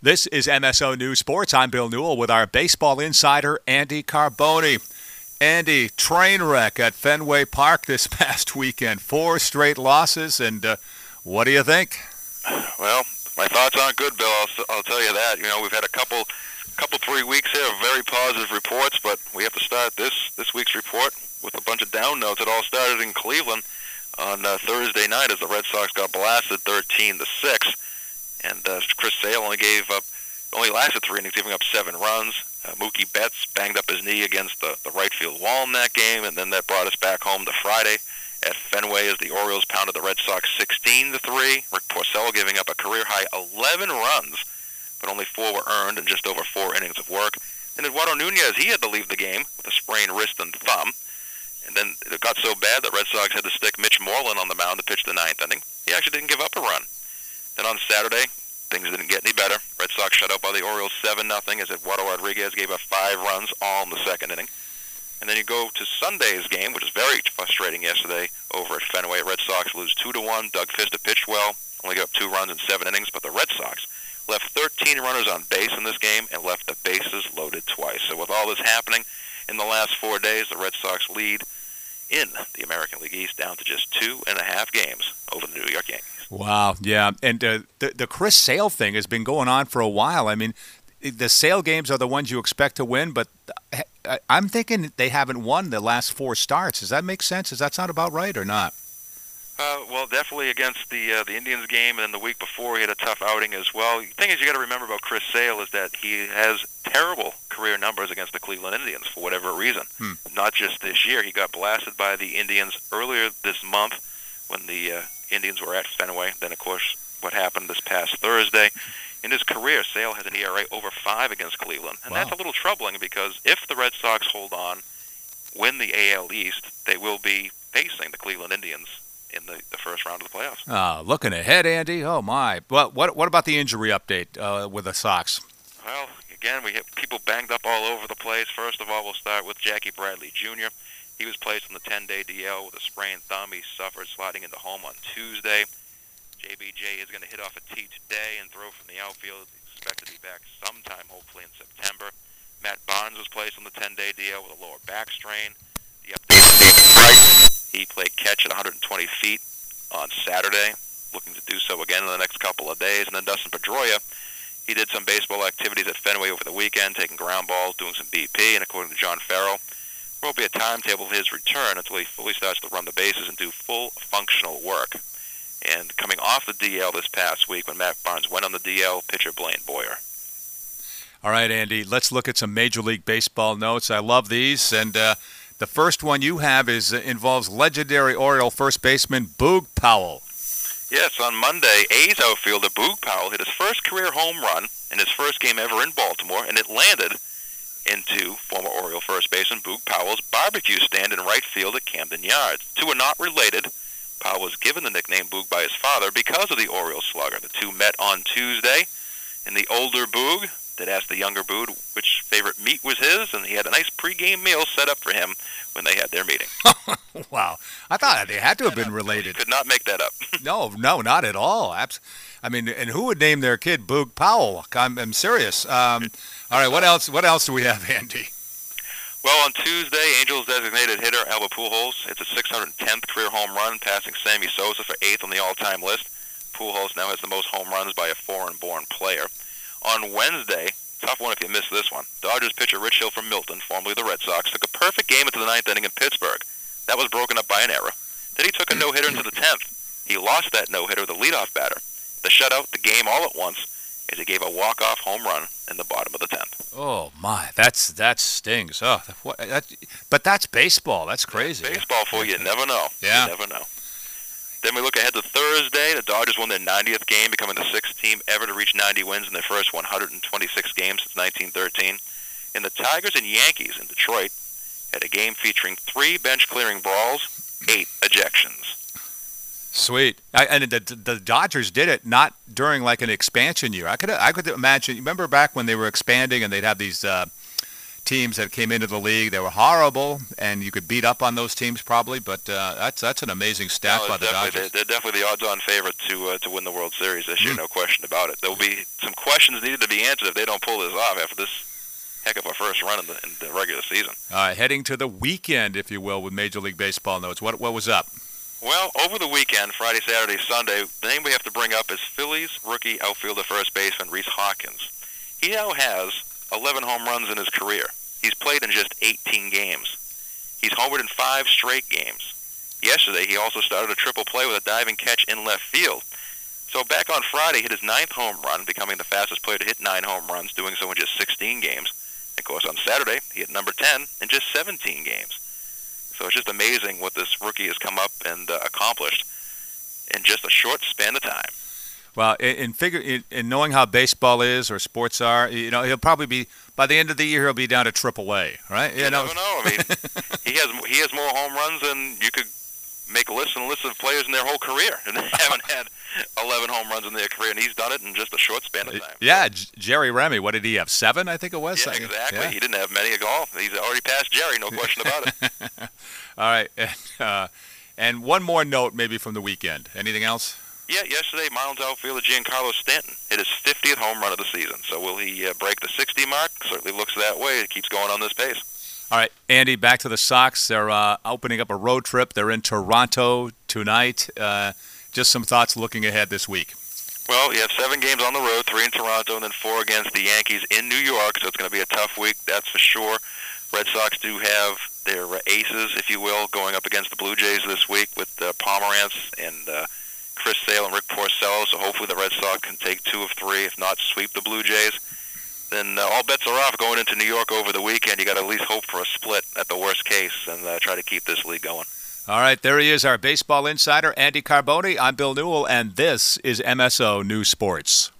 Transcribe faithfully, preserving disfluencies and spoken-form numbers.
This is M S O News Sports. I'm Bill Newell with our baseball insider, Andy Carboni. Andy, train wreck at Fenway Park this past weekend. Four straight losses, and uh, what do you think? Well, my thoughts aren't good, Bill. I'll, I'll tell you that. You know, we've had a couple, couple three weeks here of very positive reports, but we have to start this this week's report with a bunch of down notes. It all started in Cleveland on uh, Thursday night as the Red Sox got blasted thirteen to six. And uh, Chris Sale only gave up, only lasted three innings, giving up seven runs. Uh, Mookie Betts banged up his knee against the, the right field wall in that game, and then that brought us back home to Friday at Fenway as the Orioles pounded the Red Sox sixteen to three. Rick Porcello giving up a career-high eleven runs, but only four were earned in just over four innings of work. And Eduardo Nunez, he had to leave the game with a sprained wrist and thumb. And then it got so bad that Red Sox had to stick Mitch Moreland on the mound to pitch the ninth inning. He actually didn't give up a run. Then on Saturday, things didn't get any better. Red Sox shut out by the Orioles seven nothing as Eduardo Rodriguez gave up five runs, all in the second inning. And then you go to Sunday's game, which was very frustrating yesterday over at Fenway. Red Sox lose two to one. Doug Fister pitched well, only gave up two runs in seven innings, but the Red Sox left thirteen runners on base in this game and left the bases loaded twice. So with all this happening in the last four days, the Red Sox lead in the American League East down to just two and a half games over the New York Yankees. Wow, yeah, and uh, the the Chris Sale thing has been going on for a while. I mean, the Sale games are the ones you expect to win, but I'm thinking they haven't won the last four starts. Does that make sense? Does that sound about right or not? Uh, well, definitely against the uh, the Indians game, and then the week before he had a tough outing as well. The thing is, you got to remember about Chris Sale is that he has terrible career numbers against the Cleveland Indians for whatever reason. Hmm. Not just this year. He got blasted by the Indians earlier this month when the uh, Indians were at Fenway. Then, of course, what happened this past Thursday. In his career, Sale has an E R A over five against Cleveland, and wow. That's a little troubling because if the Red Sox hold on, win the A L East, they will be facing the Cleveland Indians in the, the first round of the playoffs. Uh, looking ahead, Andy. Oh, my. What what, what about the injury update uh, with the Sox? Well, again, we have people banged up all over the place. First of all, we'll start with Jackie Bradley Junior He was placed on the ten-day D L with a sprained thumb. He suffered sliding into home on Tuesday. J B J is going to hit off a tee today and throw from the outfield. He's expected to be back sometime, hopefully in September. Matt Barnes was placed on the ten-day D L with a lower back strain. The update is David Price. He played catch at one hundred twenty feet on Saturday, looking to do so again in the next couple of days. And then Dustin Pedroia, he did some baseball activities at Fenway over the weekend, taking ground balls, doing some B P, and according to John Farrell, there won't be a timetable of his return until he fully starts to run the bases and do full functional work. And coming off the D L this past week when Matt Barnes went on the D L, pitcher Blaine Boyer. All right, Andy, let's look at some Major League Baseball notes. I love these. And uh, the first one you have is uh, involves legendary Oriole first baseman Boog Powell. Yes, on Monday, A's outfielder Boog Powell hit his first career home run in his first game ever in Baltimore, and it landed into former Oriole first baseman Boog Powell's barbecue stand in right field at Camden Yards. Two are not related. Powell was given the nickname Boog by his father because of the Orioles slugger. The two met on Tuesday, and the older Boog did ask the younger Boog which favorite meat was his, and he had a nice pregame meal set up for him when they had their meeting. Wow. I thought they had to have been related. Could not make that up. no, no, not at all. Abs- I mean, and who would name their kid Boog Powell? I'm, I'm serious. Um, all right, what else What else do we have, Andy? Well, on Tuesday, Angels designated hitter Albert Pujols hits a six hundred tenth career home run, passing Sammy Sosa for eighth on the all-time list. Pujols now has the most home runs by a foreign-born player. On Wednesday, tough one if you missed this one, Dodgers pitcher Rich Hill from Milton, formerly the Red Sox, took a perfect game into the ninth inning in Pittsburgh. That was broken up by an error. Then he took a no-hitter into the tenth. He lost that no-hitter, the leadoff batter. The shutout, the game all at once, as he gave a walk-off home run in the bottom of the tenth. Oh my, that's that stings. Oh, what, that, but that's baseball. That's crazy. That's baseball for you. You never know. Yeah. You never know. Then we look ahead to Thursday. The Dodgers won their ninetieth game, becoming the sixth team ever to reach ninety wins in their first one hundred twenty-six games since nineteen thirteen. And the Tigers and Yankees in Detroit had a game featuring three bench-clearing brawls, eight ejections. Sweet. I, and the, the Dodgers did it not during like an expansion year. I could I could imagine. Remember back when they were expanding and they'd have these uh, teams that came into the league. They were horrible, and you could beat up on those teams probably, but uh, that's that's an amazing stat no, by the definitely, Dodgers. They're, they're definitely the odds-on favorite to uh, to win the World Series this year, Mm. no question about it. There will be some questions needed to be answered if they don't pull this off after this heck of a first run in the, in the regular season. All right, heading to the weekend, if you will, with Major League Baseball notes. What what was up? Well, over the weekend, Friday, Saturday, Sunday, the name we have to bring up is Phillies rookie outfielder first baseman Rhys Hawkins. He now has eleven home runs in his career. He's played in just eighteen games. He's homered in five straight games. Yesterday, he also started a triple play with a diving catch in left field. So back on Friday, he hit his ninth home run, becoming the fastest player to hit nine home runs, doing so in just sixteen games. Of course, on Saturday, he hit number ten in just seventeen games. So it's just amazing what this rookie has come up and uh, accomplished in just a short span of time. Well, in, in figure in, in knowing how baseball is or sports are, you know, he'll probably be by the end of the year he'll be down to triple A, right? You, you know, never know. I mean, he has he has more home runs than you could make lists and lists of players in their whole career, and they haven't had eleven home runs in their career, and he's done it in just a short span of time. Yeah, J- Jerry Remy, what did he have? Seven, I think it was. Yeah, exactly. Yeah. He didn't have many at all. He's already passed Jerry, no question about it. All right, and, uh, and one more note maybe from the weekend. Anything else? Yeah, yesterday, Marlins outfielder Giancarlo Stanton hit his fiftieth home run of the season. So will he uh, break the sixty mark? Certainly looks that way. It keeps going on this pace. All right, Andy, back to the Sox. They're uh, opening up a road trip. They're in Toronto tonight. Uh, just some thoughts looking ahead this week. Well, you have seven games on the road, three in Toronto, and then four against the Yankees in New York, so it's going to be a tough week, that's for sure. Red Sox do have their uh, aces, if you will, going up against the Blue Jays this week with uh, Pomerantz and uh, Chris Sale and Rick Porcello, so hopefully the Red Sox can take two of three, if not sweep the Blue Jays. Then uh, all bets are off going into New York over the weekend. You got to at least hope for a split at the worst case and uh, try to keep this league going. All right, there he is, our baseball insider, Andy Carboni. I'm Bill Newell, and this is M S O News Sports.